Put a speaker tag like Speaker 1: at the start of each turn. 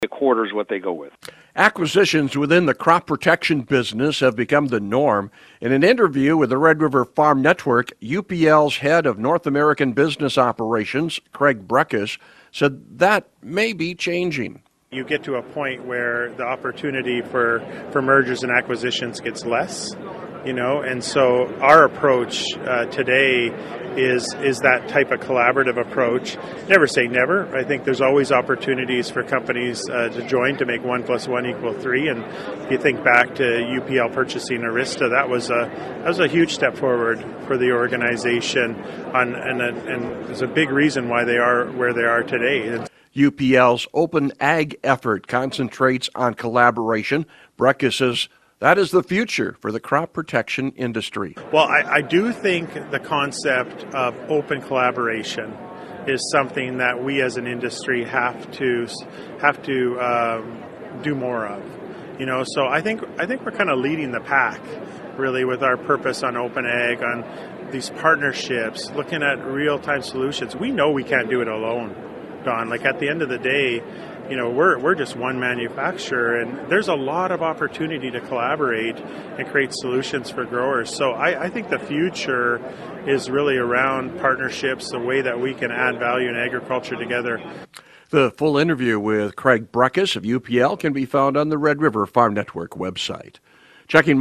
Speaker 1: a quarter is what they go with.
Speaker 2: Acquisitions within the crop protection business have become the norm. In an interview with the Red River Farm Network, UPL's head of North American business operations, Craig Breckus, said that may be changing.
Speaker 3: You get to a point where the opportunity for mergers and acquisitions gets less, and so our approach today is that type of collaborative approach. Never say never. I think there's always opportunities for companies to join to make 1 + 1 = 3. And if you think back to UPL purchasing Arista, that was a huge step forward for the organization, and there's a big reason why they are where they are today.
Speaker 2: UPL's Open Ag effort concentrates on collaboration. Breckus says that is the future for the crop protection industry.
Speaker 3: Well, I do think the concept of open collaboration is something that we as an industry have to do more of. So I think we're kind of leading the pack, really, with our purpose on Open Ag, on these partnerships, looking at real-time solutions. We know we can't do it alone, Don. Like, at the end of the day, we're just one manufacturer, and there's a lot of opportunity to collaborate and create solutions for growers. So I think the future is really around partnerships, the way that we can add value in agriculture together.
Speaker 2: The full interview with Craig Breckus of UPL can be found on the Red River Farm Network website. Checking